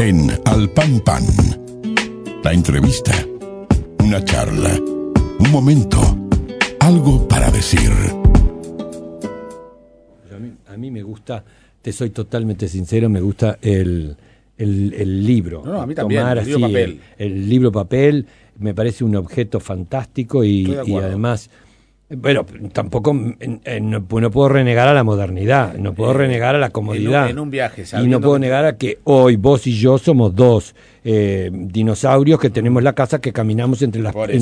en Al Pan Pan. La entrevista, una charla, un momento, algo para decir. A mí me gusta, te soy totalmente sincero, me gusta el libro. No, a mí también, tomar el libro papel. El libro papel me parece un objeto fantástico y además, bueno, tampoco no puedo renegar a la modernidad, no puedo renegar a la comodidad. En un viaje, y no puedo negar a que hoy vos y yo somos dos dinosaurios que tenemos la casa que caminamos entre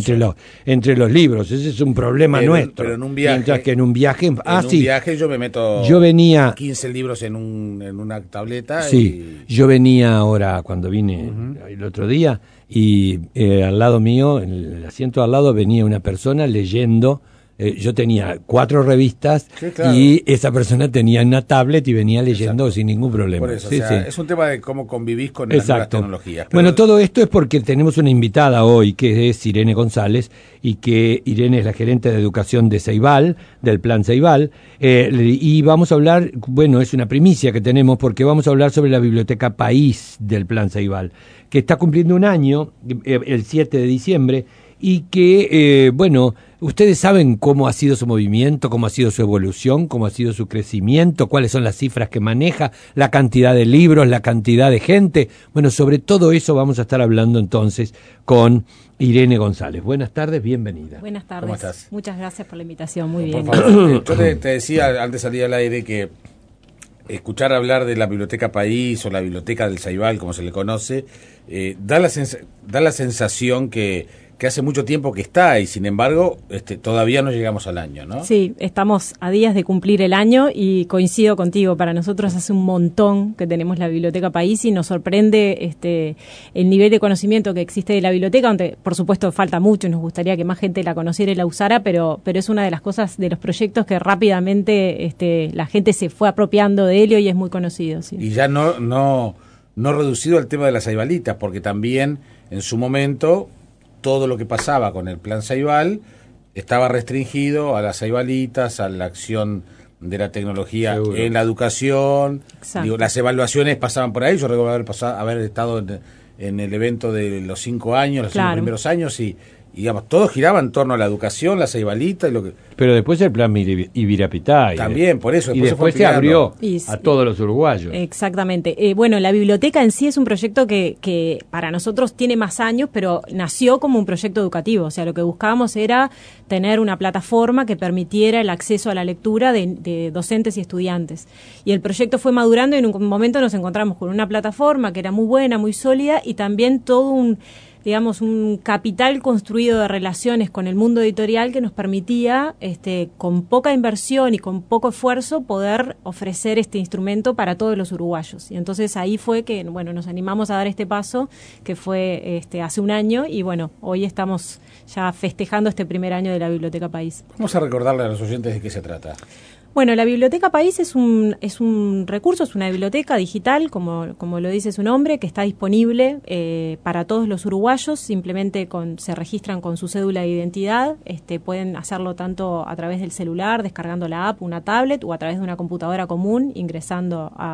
los libros. Ese es un problema nuestro. Pero en un viaje. Mientras que en un viaje. Un viaje yo me meto. Yo venía 15 libros en una tableta. Sí, yo venía ahora cuando vine el otro día y al lado mío, en el asiento al lado, venía una persona leyendo. Yo tenía 4 revistas, sí, claro, y esa persona tenía una tablet y venía leyendo. Exacto, sin ningún problema. Por eso, sí, o sea, sí, es un tema de cómo convivís con las nuevas tecnologías. Pero... Bueno, todo esto es porque tenemos una invitada hoy que es Irene González, y que Irene es la gerente de educación de Ceibal, del Plan Ceibal, y vamos a hablar, bueno, es una primicia que tenemos porque vamos a hablar sobre la Biblioteca País del Plan Ceibal, que está cumpliendo un año, el 7 de diciembre, y que, bueno, ustedes saben cómo ha sido su movimiento, cómo ha sido su evolución, cómo ha sido su crecimiento, cuáles son las cifras que maneja, la cantidad de libros, la cantidad de gente. Bueno, sobre todo eso vamos a estar hablando entonces con Irene González. Buenas tardes, bienvenida. Buenas tardes. ¿Cómo estás? Muchas gracias por la invitación, muy bien. Por favor, yo te decía antes de salir al aire que escuchar hablar de la Biblioteca País o la Biblioteca del Ceibal, como se le conoce, da la sensación que hace mucho tiempo que está y sin embargo todavía no llegamos al año, ¿no? Sí, estamos a días de cumplir el año y coincido contigo, para nosotros hace un montón que tenemos la Biblioteca País y nos sorprende el nivel de conocimiento que existe de la biblioteca, donde por supuesto falta mucho, nos gustaría que más gente la conociera y la usara, pero es una de las cosas, de los proyectos que rápidamente la gente se fue apropiando de él y hoy es muy conocido. Sí. Y ya no reducido al tema de las ceibalitas, porque también en su momento todo lo que pasaba con el Plan Ceibal estaba restringido a las ceibalitas, a la acción de la tecnología. Seguro. En la educación. Digo, las evaluaciones pasaban por ahí. Yo recuerdo haber estado en el evento de los 5 años, los 5 primeros años, y digamos, todo giraba en torno a la educación, la ceibalita y lo que... Pero después el plan Ibirapitá. También, por eso. Y después se abrió a todos los uruguayos. Exactamente. Bueno, la biblioteca en sí es un proyecto que para nosotros tiene más años, pero nació como un proyecto educativo. O sea, lo que buscábamos era tener una plataforma que permitiera el acceso a la lectura de docentes y estudiantes. Y el proyecto fue madurando y en un momento nos encontramos con una plataforma que era muy buena, muy sólida y también todo un capital construido de relaciones con el mundo editorial que nos permitía, con poca inversión y con poco esfuerzo, poder ofrecer este instrumento para todos los uruguayos. Y entonces ahí fue que, bueno, nos animamos a dar este paso, que fue hace un año, y bueno, hoy estamos ya festejando este primer año de la Biblioteca País. Vamos a recordarle a los oyentes de qué se trata. Bueno, la Biblioteca País es un recurso, es una biblioteca digital, como lo dice su nombre, que está disponible para todos los uruguayos. Simplemente se registran con su cédula de identidad. Pueden hacerlo tanto a través del celular, descargando la app, una tablet, o a través de una computadora común, ingresando a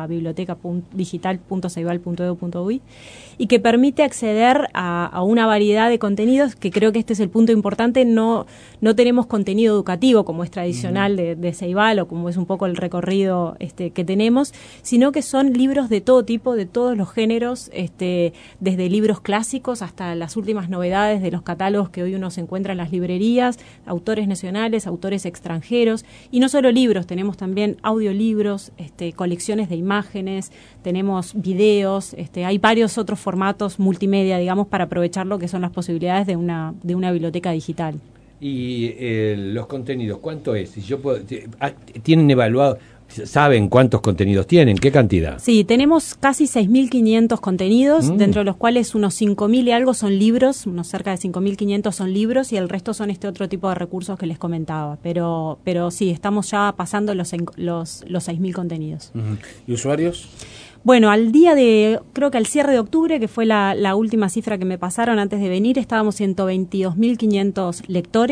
biblioteca.digital.ceibal.edu.uy, y que permite acceder a una variedad de contenidos, que creo que este es el punto importante. No tenemos contenido educativo como es tradicional de Ceibal, o como es un poco el recorrido que tenemos, sino que son libros de todo tipo, de todos los géneros, desde libros clásicos hasta las últimas novedades de los catálogos que hoy uno se encuentra en las librerías, autores nacionales, autores extranjeros, y no solo libros, tenemos también audiolibros, colecciones de imágenes, tenemos videos, hay varios otros formatos multimedia, digamos, para aprovechar lo que son las posibilidades de una biblioteca digital. Y los contenidos, ¿cuánto es? Si yo ¿tienen evaluado, saben cuántos contenidos tienen? ¿Qué cantidad? Sí, tenemos casi 6.500 contenidos, dentro de los cuales unos 5.000 y algo son libros, unos cerca de 5.500 son libros, y el resto son otro tipo de recursos que les comentaba. Pero sí, estamos ya pasando los 6.000 contenidos. ¿Y usuarios? Bueno, creo que al cierre de octubre, que fue la última cifra que me pasaron antes de venir, estábamos 122.500 lectores,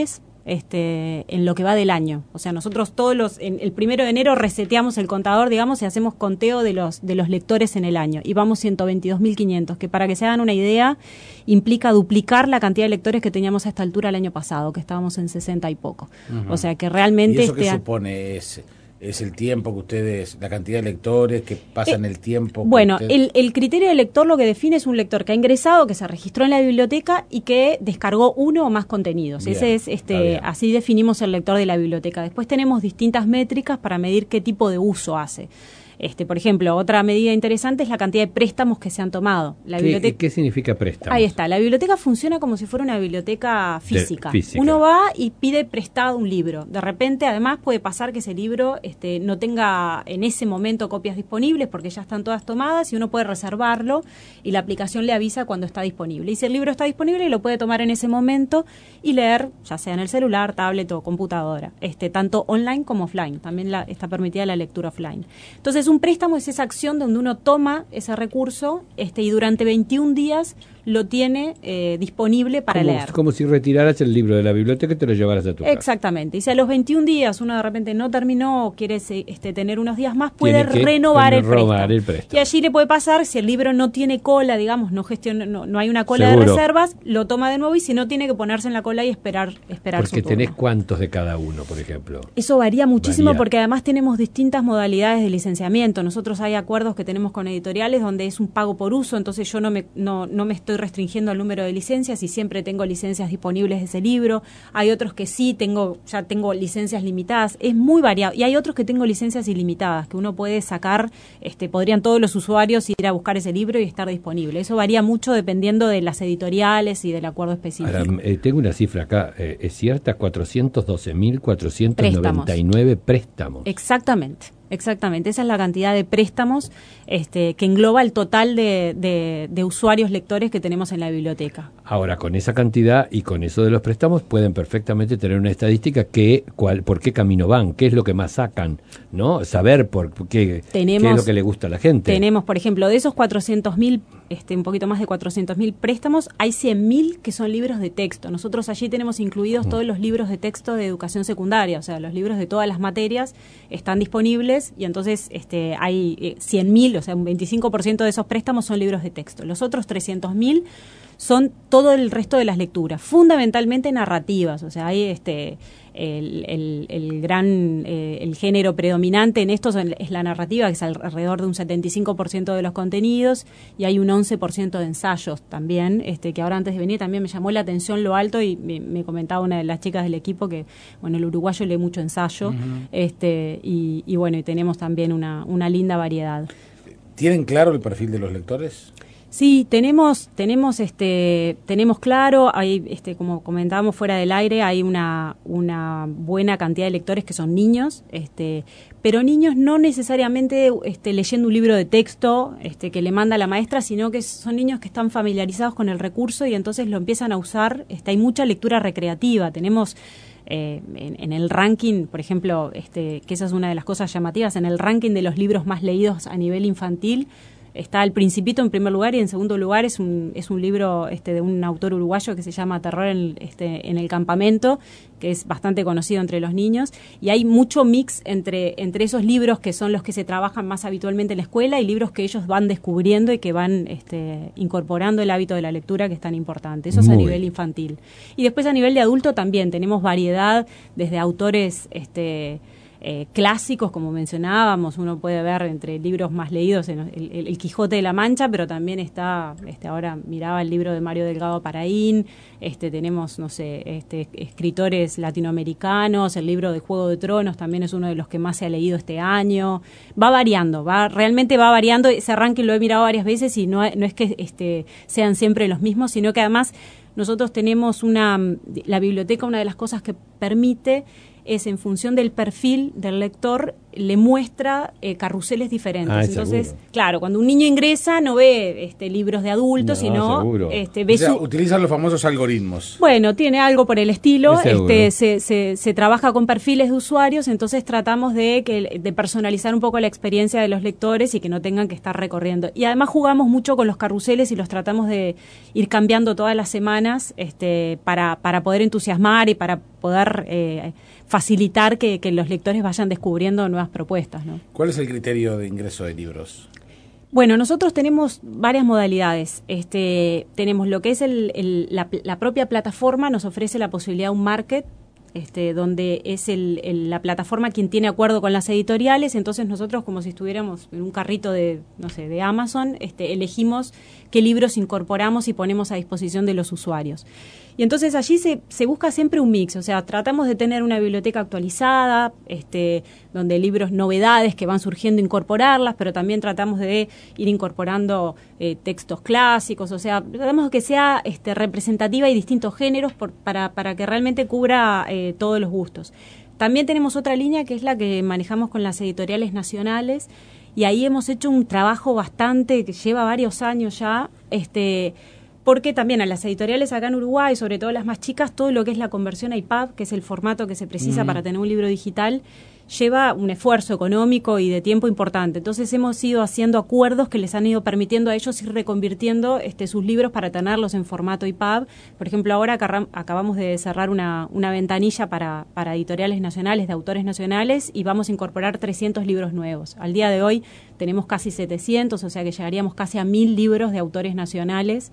en lo que va del año. O sea, nosotros el 1 de enero reseteamos el contador, digamos, y hacemos conteo de los lectores en el año. Y vamos 122.500, que para que se hagan una idea, implica duplicar la cantidad de lectores que teníamos a esta altura el año pasado, que estábamos en 60 y poco. O sea, que realmente... ¿Y eso qué supone? ¿Es el tiempo que ustedes, la cantidad de lectores que pasan el tiempo? Bueno, el criterio de lector lo que define es un lector que ha ingresado, que se registró en la biblioteca y que descargó uno o más contenidos. Bien, Ese es así definimos el lector de la biblioteca. Después tenemos distintas métricas para medir qué tipo de uso hace. Por ejemplo, otra medida interesante es la cantidad de préstamos que se han tomado. ¿Qué significa préstamo? Ahí está. La biblioteca funciona como si fuera una biblioteca física. Uno va y pide prestado un libro. De repente, además, puede pasar que ese libro no tenga en ese momento copias disponibles porque ya están todas tomadas y uno puede reservarlo y la aplicación le avisa cuando está disponible. Y si el libro está disponible, lo puede tomar en ese momento y leer, ya sea en el celular, tablet o computadora, tanto online como offline. También está permitida la lectura offline. Entonces, un préstamo es esa acción donde uno toma ese recurso y durante 21 días lo tiene disponible para leer. Como si retiraras el libro de la biblioteca y te lo llevaras a tu casa. Exactamente. Y si a los 21 días uno de repente no terminó o quiere tener unos días más, puede renovar el préstamo. Y allí le puede pasar, si el libro no tiene cola, digamos, no hay una cola de reservas, lo toma de nuevo y si no tiene que ponerse en la cola y esperar su turno. Porque tenés cuántos de cada uno, por ejemplo. Eso varía muchísimo porque además tenemos distintas modalidades de licenciamiento. Nosotros hay acuerdos que tenemos con editoriales donde es un pago por uso, entonces yo no me estoy restringiendo al número de licencias y siempre tengo licencias disponibles de ese libro. Hay otros que sí ya tengo licencias limitadas, es muy variado. Y hay otros que tengo licencias ilimitadas, que uno puede sacar, podrían todos los usuarios ir a buscar ese libro y estar disponible. Eso varía mucho dependiendo de las editoriales y del acuerdo específico. Ahora, tengo una cifra acá, ¿es cierta? 412.499 préstamos. Exactamente, esa es la cantidad de préstamos que engloba el total de usuarios lectores que tenemos en la biblioteca. Ahora, con esa cantidad y con eso de los préstamos pueden perfectamente tener una estadística por qué camino van, qué es lo que más sacan, ¿no? Saber qué es lo que le gusta a la gente. Tenemos, por ejemplo, de esos 400.000, un poquito más de 400.000 préstamos, hay 100.000 que son libros de texto. Nosotros allí tenemos incluidos todos los libros de texto de educación secundaria, o sea, los libros de todas las materias están disponibles y entonces hay 100.000, o sea, un 25% de esos préstamos son libros de texto. Los otros 300.000 son todo el resto de las lecturas, fundamentalmente narrativas, o sea, hay el género predominante en esto es la narrativa, que es alrededor de un 75% de los contenidos, y hay un 11% de ensayos también, que ahora antes de venir también me llamó la atención lo alto, y me comentaba una de las chicas del equipo que, bueno, el uruguayo lee mucho ensayo, y bueno, y tenemos también una linda variedad. ¿Tienen claro el perfil de los lectores? Sí, tenemos claro, hay, como comentábamos fuera del aire, hay una buena cantidad de lectores que son niños, pero niños no necesariamente leyendo un libro de texto que le manda la maestra, sino que son niños que están familiarizados con el recurso y entonces lo empiezan a usar. Hay mucha lectura recreativa, tenemos en el ranking, por ejemplo, que esa es una de las cosas llamativas, en el ranking de los libros más leídos a nivel infantil, está El Principito en primer lugar y en segundo lugar es un libro de un autor uruguayo que se llama Terror en el campamento, que es bastante conocido entre los niños, y hay mucho mix entre esos libros que son los que se trabajan más habitualmente en la escuela y libros que ellos van descubriendo y que van incorporando el hábito de la lectura, que es tan importante. Eso es a nivel infantil. Y después a nivel de adulto también tenemos variedad, desde autores clásicos, como mencionábamos, uno puede ver entre libros más leídos el Quijote de la Mancha, pero también está, ahora miraba el libro de Mario Delgado Paraín, tenemos, no sé, escritores latinoamericanos, el libro de Juego de Tronos también es uno de los que más se ha leído este año. Va variando, realmente va variando, ese ranking lo he mirado varias veces y no es que sean siempre los mismos, sino que además nosotros tenemos la biblioteca, una de las cosas que permite es en función del perfil del lector le muestra carruseles diferentes. Entonces, seguro. claro, cuando un niño ingresa no ve libros de adultos, sino seguro. Ve O sea, utilizan los famosos algoritmos. Bueno, tiene algo por el estilo. Seguro. Se trabaja con perfiles de usuarios, entonces tratamos de personalizar un poco la experiencia de los lectores y que no tengan que estar recorriendo. Y además jugamos mucho con los carruseles y los tratamos de ir cambiando todas las semanas para poder entusiasmar y para poder facilitar que los lectores vayan descubriendo nuevas propuestas, ¿no? ¿Cuál es el criterio de ingreso de libros? Bueno, nosotros tenemos varias modalidades. Tenemos lo que es la propia plataforma, nos ofrece la posibilidad de un market, donde es la plataforma quien tiene acuerdo con las editoriales. Entonces nosotros, como si estuviéramos en un carrito de Amazon, elegimos qué libros incorporamos y ponemos a disposición de los usuarios. Y entonces allí se busca siempre un mix, o sea, tratamos de tener una biblioteca actualizada, donde libros, novedades que van surgiendo, incorporarlas, pero también tratamos de ir incorporando textos clásicos, o sea, tratamos de que sea representativa y distintos géneros para que realmente cubra todos los gustos. También tenemos otra línea que es la que manejamos con las editoriales nacionales, y ahí hemos hecho un trabajo bastante que lleva varios años ya, porque también a las editoriales acá en Uruguay, sobre todo las más chicas, todo lo que es la conversión a EPUB, que es el formato que se precisa para tener un libro digital, lleva un esfuerzo económico y de tiempo importante. Entonces hemos ido haciendo acuerdos que les han ido permitiendo a ellos ir reconvirtiendo sus libros para tenerlos en formato EPUB. Por ejemplo, ahora acabamos de cerrar una ventanilla para editoriales nacionales, de autores nacionales, y vamos a incorporar 300 libros nuevos. Al día de hoy tenemos casi 700, o sea que llegaríamos casi a 1000 libros de autores nacionales,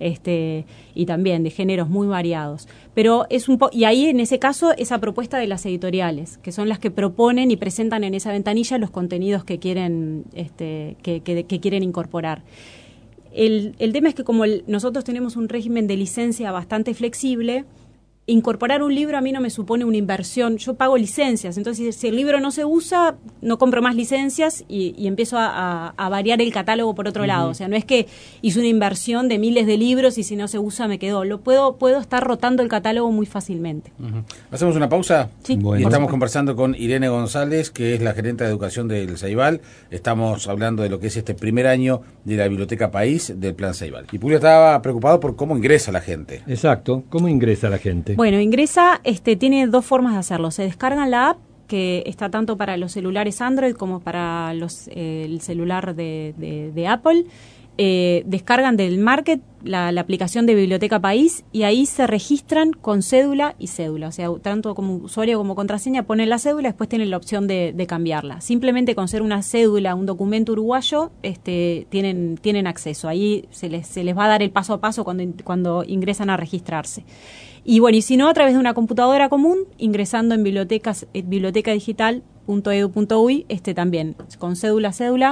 y también de géneros muy variados. Pero y ahí en ese caso esa propuesta de las editoriales, que son las que proponen y presentan en esa ventanilla los contenidos que quieren que quieren incorporar. El tema es que como nosotros tenemos un régimen de licencia bastante flexible, incorporar un libro a mí no me supone una inversión. Yo pago licencias, entonces si el libro no se usa, no compro más licencias y empiezo a variar el catálogo por otro lado. O sea, no es que hice una inversión de miles de libros y si no se usa me quedó. Puedo estar rotando el catálogo muy fácilmente. ¿Hacemos una pausa? Sí. Y Bueno. estamos conversando con Irene González, que es la gerente de educación del Ceibal. Estamos hablando de lo que es este primer año de la Biblioteca País del Plan Ceibal. Y Pulio estaba preocupado por cómo ingresa la gente. Exacto. ¿Cómo ingresa la gente? Bueno, ingresa, tiene dos formas de hacerlo. Se descargan la app, que está tanto para los celulares Android como para el celular de Apple. Descargan del Market la aplicación de Biblioteca País y ahí se registran con cédula y cédula. O sea, tanto como usuario como contraseña ponen la cédula, después tienen la opción de cambiarla. Simplemente con ser una cédula, un documento uruguayo, tienen acceso. Ahí se les va a dar el paso a paso cuando ingresan a registrarse. Y bueno, y si no, a través de una computadora común, ingresando en bibliotecadigital.edu.uy, también con cédula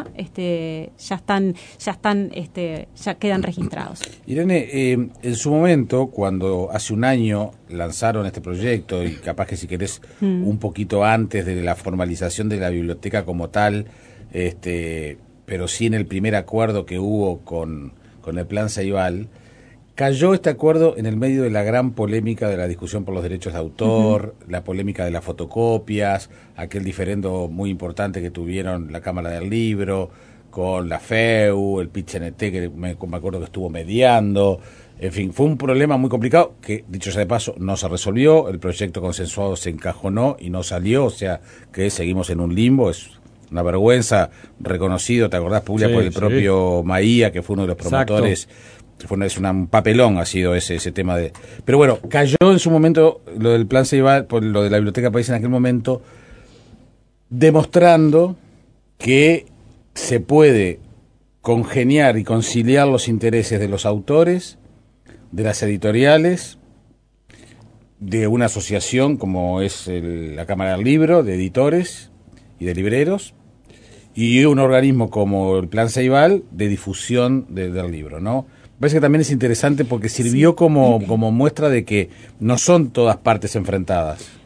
ya quedan registrados. Irene, en su momento, cuando hace un año lanzaron este proyecto, y capaz que si querés un poquito antes de la formalización de la biblioteca como tal, pero sí en el primer acuerdo que hubo con el Plan Ceibal, cayó este acuerdo en el medio de la gran polémica de la discusión por los derechos de autor, la polémica de las fotocopias, aquel diferendo muy importante que tuvieron la Cámara del Libro con la FEU, el PIT-CNT, que me acuerdo que estuvo mediando. En fin, fue un problema muy complicado que, dicho sea de paso, no se resolvió. El proyecto consensuado se encajonó y no salió, o sea que seguimos en un limbo. Es una vergüenza, reconocido, ¿te acordás, Puglia? Sí, por el propio Maía, que fue uno de los promotores. Exacto. Un papelón ha sido ese tema de... Pero bueno, cayó en su momento lo del Plan Ceibal, por lo de la Biblioteca País en aquel momento, demostrando que se puede congeniar y conciliar los intereses de los autores, de las editoriales, de una asociación como es la Cámara del Libro, de editores y de libreros, y un organismo como el Plan Ceibal de difusión del libro, ¿no? Parece que también es interesante porque sirvió como muestra de que no son todas partes enfrentadas.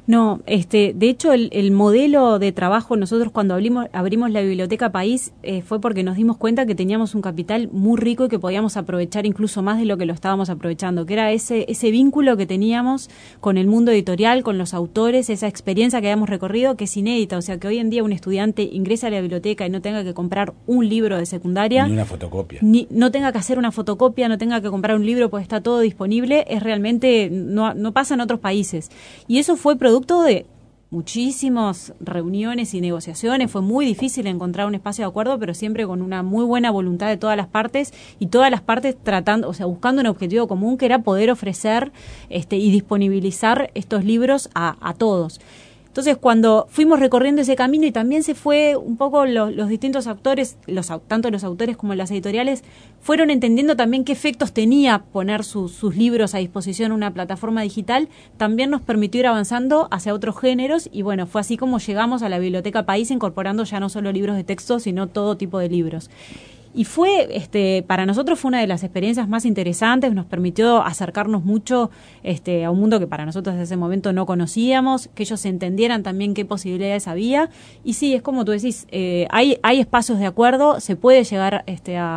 No, de hecho el modelo de trabajo, nosotros cuando abrimos la Biblioteca País, fue porque nos dimos cuenta que teníamos un capital muy rico y que podíamos aprovechar incluso más de lo que lo estábamos aprovechando, que era ese vínculo que teníamos con el mundo editorial, con los autores, esa experiencia que habíamos recorrido, que es inédita, o sea que hoy en día un estudiante ingresa a la biblioteca y no tenga que comprar un libro de secundaria. Ni una fotocopia. No tenga que hacer una fotocopia, no tenga que comprar un libro porque está todo disponible, es realmente, no pasa en otros países. Y eso fue producto de muchísimas reuniones y negociaciones. Fue muy difícil encontrar un espacio de acuerdo, pero siempre con una muy buena voluntad de todas las partes, y todas las partes tratando, o sea, buscando un objetivo común, que era poder ofrecer y disponibilizar estos libros a todos. Entonces, cuando fuimos recorriendo ese camino, y también se fue un poco los distintos actores, tanto los autores como las editoriales, fueron entendiendo también qué efectos tenía poner sus libros a disposición en una plataforma digital, también nos permitió ir avanzando hacia otros géneros, y bueno, fue así como llegamos a la Biblioteca País, incorporando ya no solo libros de texto, sino todo tipo de libros. Y para nosotros fue una de las experiencias más interesantes, nos permitió acercarnos mucho a un mundo que para nosotros desde ese momento no conocíamos, que ellos entendieran también qué posibilidades había. Y sí, es como tú decís, hay espacios de acuerdo, se puede llegar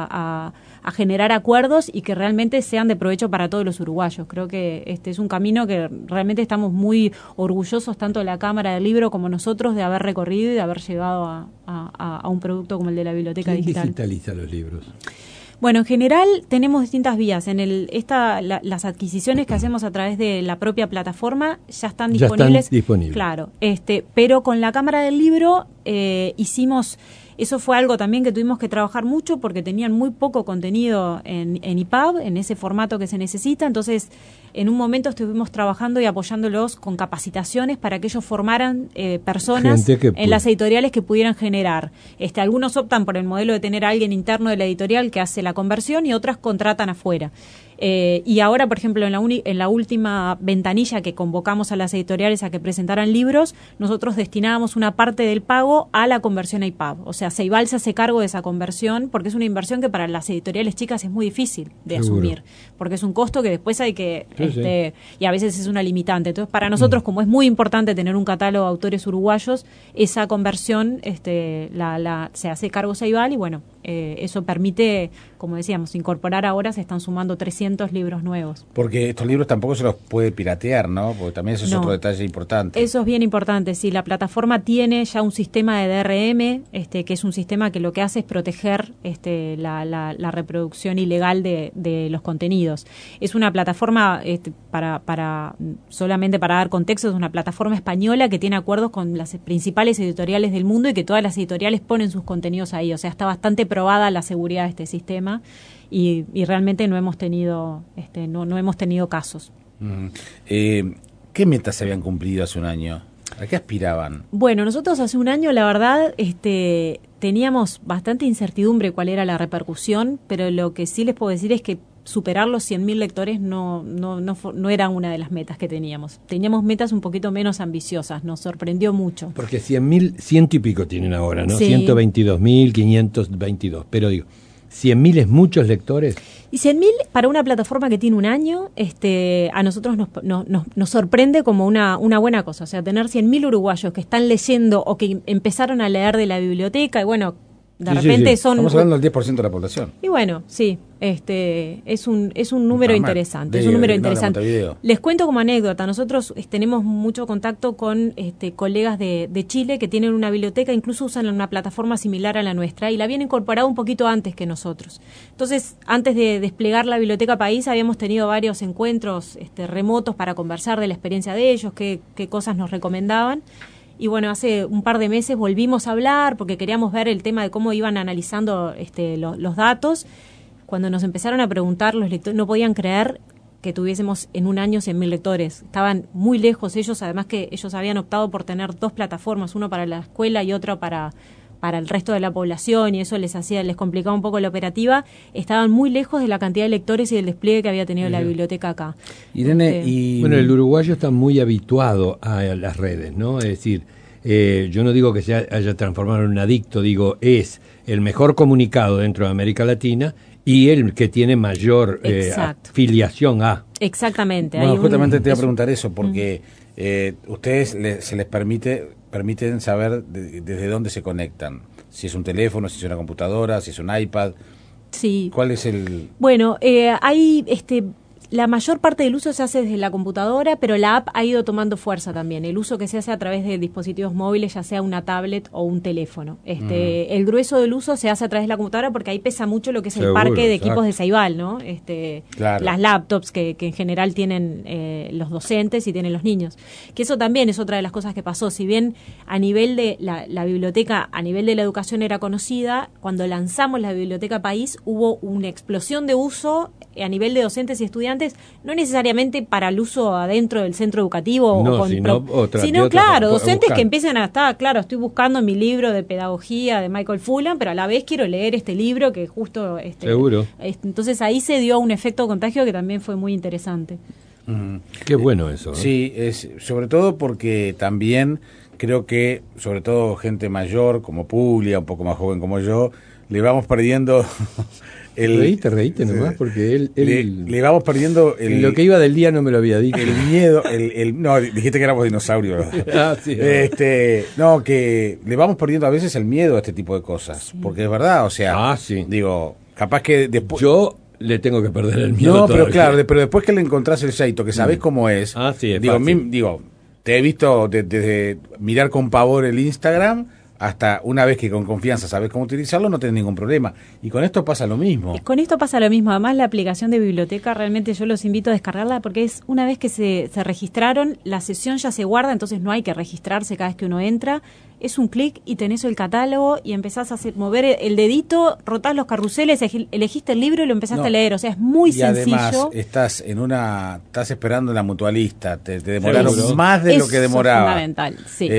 a generar acuerdos y que realmente sean de provecho para todos los uruguayos. Creo que es un camino que realmente estamos muy orgullosos, tanto de la Cámara del Libro como nosotros, de haber recorrido y de haber llegado a un producto como el de la Biblioteca Digital. ¿Quién digitaliza los libros? Bueno, en general tenemos distintas vías. Las adquisiciones que hacemos a través de la propia plataforma ya están disponibles. Claro, pero con la Cámara del Libro hicimos. Eso fue algo también que tuvimos que trabajar mucho porque tenían muy poco contenido en EPUB, en ese formato que se necesita. Entonces, en un momento estuvimos trabajando y apoyándolos con capacitaciones para que ellos formaran personas en las editoriales que pudieran generar. Algunos optan por el modelo de tener a alguien interno de la editorial que hace la conversión, y otras contratan afuera. Y ahora, por ejemplo, en la última ventanilla que convocamos a las editoriales a que presentaran libros, nosotros destinábamos una parte del pago a la conversión a EPUB. O sea, Ceibal se hace cargo de esa conversión porque es una inversión que para las editoriales chicas es muy difícil de asumir, porque es un costo que después hay que... y a veces es una limitante. Entonces, para nosotros, como es muy importante tener un catálogo de autores uruguayos, esa conversión se hace cargo Ceibal, y bueno, eso permite, como decíamos, incorporar. Ahora se están sumando 300 libros nuevos. Porque estos libros tampoco se los puede piratear, ¿no? Porque también eso es otro detalle importante. Eso es bien importante, sí. La plataforma tiene ya un sistema de DRM, que es un sistema que lo que hace es proteger la reproducción ilegal de los contenidos. Es una plataforma, solamente para dar contexto, es una plataforma española que tiene acuerdos con las principales editoriales del mundo, y que todas las editoriales ponen sus contenidos ahí. O sea, está bastante probada la seguridad de este sistema, y realmente no hemos tenido no hemos tenido casos. ¿Qué metas se habían cumplido hace un año? ¿A qué aspiraban? Bueno, nosotros hace un año, la verdad, teníamos bastante incertidumbre cuál era la repercusión, pero lo que sí les puedo decir es que superar los 100.000 lectores no era una de las metas que teníamos. Teníamos metas un poquito menos ambiciosas, nos sorprendió mucho. Porque 100.000, ciento y pico tienen ahora, ¿no? Sí. 122.522, pero digo, 100.000 es muchos lectores. Y 100.000 para una plataforma que tiene un año, a nosotros nos sorprende como una buena cosa. O sea, tener 100.000 uruguayos que están leyendo o que empezaron a leer de la biblioteca, y bueno, de repente son... Estamos hablando del 10% de la población. Y bueno, sí, es un número interesante. Es un número interesante. Les cuento como anécdota, nosotros tenemos mucho contacto con colegas de Chile que tienen una biblioteca, incluso usan una plataforma similar a la nuestra, y la habían incorporado un poquito antes que nosotros. Entonces, antes de desplegar la Biblioteca País, habíamos tenido varios encuentros remotos para conversar de la experiencia de ellos, qué cosas nos recomendaban. Y bueno, hace un par de meses volvimos a hablar porque queríamos ver el tema de cómo iban analizando los datos. Cuando nos empezaron a preguntar los lectores, no podían creer que tuviésemos en un año 100.000 lectores. Estaban muy lejos ellos, además que ellos habían optado por tener dos plataformas, uno para la escuela y otra para el resto de la población, y eso les complicaba un poco la operativa. Estaban muy lejos de la cantidad de lectores y del despliegue que había tenido la biblioteca acá. Irene, bueno, el uruguayo está muy habituado a las redes, ¿no? Es decir, yo no digo que se haya transformado en un adicto, digo, es el mejor comunicado dentro de América Latina y el que tiene mayor afiliación a. Exactamente. Bueno, justamente te iba a preguntar eso, porque ustedes se les permiten saber desde dónde se conectan, si es un teléfono, si es una computadora, si es un iPad. Sí. ¿Cuál es el...? Bueno, hay la mayor parte del uso se hace desde la computadora, pero la app ha ido tomando fuerza también. El uso que se hace a través de dispositivos móviles, ya sea una tablet o un teléfono. El grueso del uso se hace a través de la computadora porque ahí pesa mucho lo que es el parque de equipos de Ceibal, ¿no? Claro. Las laptops que en general tienen los docentes y tienen los niños. Que eso también es otra de las cosas que pasó. Si bien a nivel de la biblioteca, a nivel de la educación era conocida, cuando lanzamos la Biblioteca País hubo una explosión de uso a nivel de docentes y estudiantes, no necesariamente para el uso adentro del centro educativo, no, sino claro, docentes que empiezan a estar, claro, estoy buscando mi libro de pedagogía de Michael Fullan, pero a la vez quiero leer este libro que justo... Seguro. Entonces ahí se dio un efecto contagio que también fue muy interesante. Qué bueno eso. Sí, es sobre todo porque también creo que, sobre todo gente mayor como Puglia, un poco más joven como yo, le vamos perdiendo... Reíte nomás, porque le vamos perdiendo lo que iba del día no me lo había dicho. El miedo, no, dijiste que éramos dinosaurios. Sí, no, que le vamos perdiendo a veces el miedo a este tipo de cosas, sí. Porque es verdad, o sea, digo, capaz que después... Yo le tengo que perder el miedo. No, pero claro, pero después que le encontrás el jeito, que sabés cómo es, digo, te he visto desde mirar con pavor el Instagram hasta una vez que con confianza sabes cómo utilizarlo, no tenés ningún problema. Y con esto pasa lo mismo. Con esto pasa lo mismo. Además, la aplicación de biblioteca, realmente yo los invito a descargarla porque es una vez que se registraron, la sesión ya se guarda, entonces no hay que registrarse cada vez que uno entra. Es un clic y tenés el catálogo y empezás a mover el dedito, rotás los carruseles, elegiste el libro y lo empezaste a leer. O sea, es muy sencillo. Y además estás esperando en la mutualista, te demoraron más de lo que demoraba. Es fundamental, sí.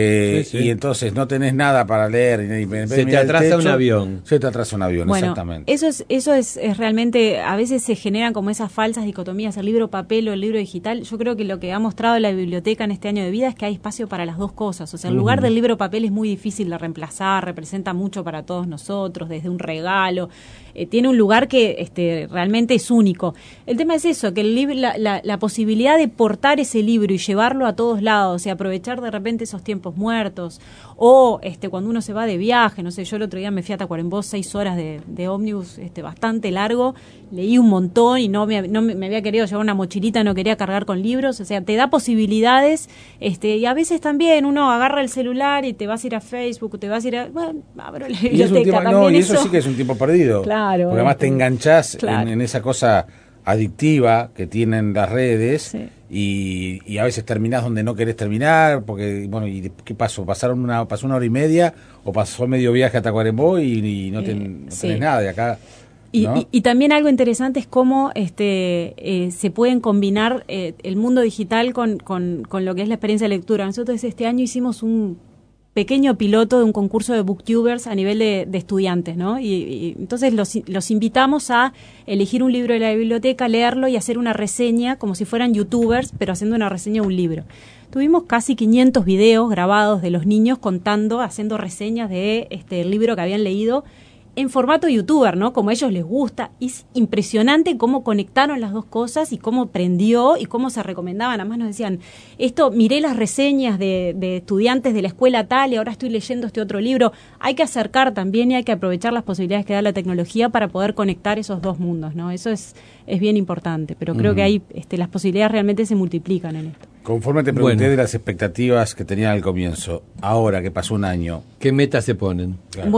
Y entonces no tenés nada para leer. Se te atrasa un avión. Se te atrasa un avión, bueno, exactamente. Eso es realmente, a veces se generan como esas falsas dicotomías, el libro papel o el libro digital. Yo creo que lo que ha mostrado la biblioteca en este año de vida es que hay espacio para las dos cosas. O sea, el lugar del libro papel es muy difícil de reemplazar, representa mucho para todos nosotros, desde un regalo, tiene un lugar que realmente es único. El tema es eso, que la posibilidad de portar ese libro y llevarlo a todos lados y aprovechar de repente esos tiempos muertos, o cuando uno se va de viaje, no sé, yo el otro día me fui a Tacuarembó 6 horas de ómnibus, bastante largo, leí un montón y no me había querido llevar una mochilita, no quería cargar con libros, o sea, te da posibilidades, y a veces también uno agarra el celular y te vas a ir a Facebook, te vas a ir a... Bueno, abro la biblioteca. Y eso sí que es un tiempo perdido. Claro. Porque además te enganchás en esa cosa adictiva que tienen las redes, sí. y a veces terminás donde no querés terminar, porque, bueno, ¿y qué pasó? ¿Pasó una hora y media o pasó medio viaje a Tacuarembó y no tenés nada de acá? ¿No? Y también algo interesante es cómo se pueden combinar el mundo digital con lo que es la experiencia de lectura. Nosotros este año hicimos un pequeño piloto de un concurso de booktubers a nivel de estudiantes, ¿no? Y entonces los invitamos a elegir un libro de la biblioteca, leerlo y hacer una reseña como si fueran youtubers, pero haciendo una reseña de un libro. Tuvimos casi 500 videos grabados de los niños haciendo reseñas de el libro que habían leído en formato youtuber, ¿no? Como a ellos les gusta. Y es impresionante cómo conectaron las dos cosas y cómo prendió y cómo se recomendaban. Además nos decían, miré las reseñas de estudiantes de la escuela tal y ahora estoy leyendo este otro libro. Hay que acercar también y hay que aprovechar las posibilidades que da la tecnología para poder conectar esos dos mundos, ¿no? Eso es bien importante, pero creo que ahí las posibilidades realmente se multiplican en esto. Conforme te pregunté de las expectativas que tenían al comienzo, ahora que pasó un año, ¿qué metas se ponen? Claro.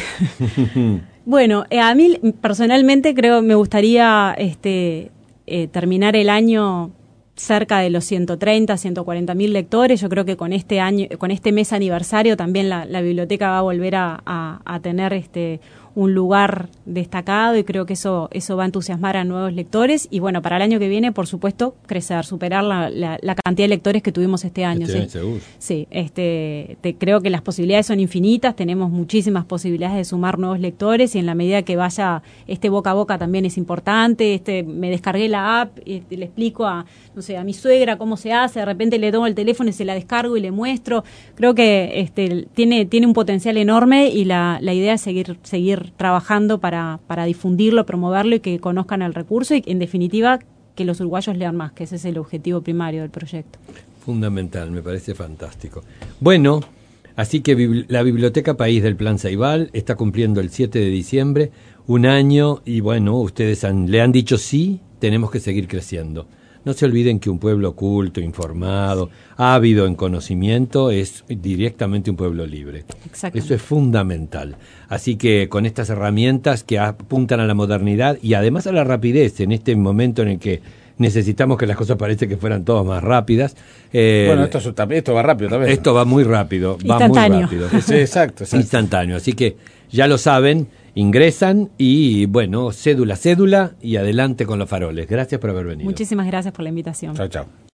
Bueno, a mí personalmente me gustaría terminar el año cerca de los 130, 140.000 lectores. Yo creo que con este mes aniversario también la biblioteca va a volver a tener un lugar destacado y creo que eso va a entusiasmar a nuevos lectores y bueno, para el año que viene, por supuesto, crecer, superar la cantidad de lectores que tuvimos este año. Sí, creo que las posibilidades son infinitas, tenemos muchísimas posibilidades de sumar nuevos lectores y en la medida que vaya boca a boca también es importante. Me descargué la app y le explico a mi suegra cómo se hace, de repente le tomo el teléfono y se la descargo y le muestro. Creo que tiene un potencial enorme y la idea es seguir trabajando para difundirlo, promoverlo y que conozcan el recurso y en definitiva que los uruguayos lean más, que ese es el objetivo primario del proyecto. Fundamental, me parece fantástico. Bueno, así que la Biblioteca País del Plan Ceibal está cumpliendo el 7 de diciembre, un año, y bueno, ustedes le han dicho sí, tenemos que seguir creciendo. No se olviden que un pueblo culto, informado, ávido en conocimiento, es directamente un pueblo libre. Eso es fundamental. Así que con estas herramientas que apuntan a la modernidad y además a la rapidez, en este momento en el que necesitamos que las cosas parece que fueran todas más rápidas. Bueno, esto va rápido también. Esto va muy rápido, instantáneo. Va muy rápido. Sí, exacto. Instantáneo. Así que ya lo saben, ingresan y bueno, cédula y adelante con los faroles. Gracias por haber venido. Muchísimas gracias por la invitación. Chao, chao.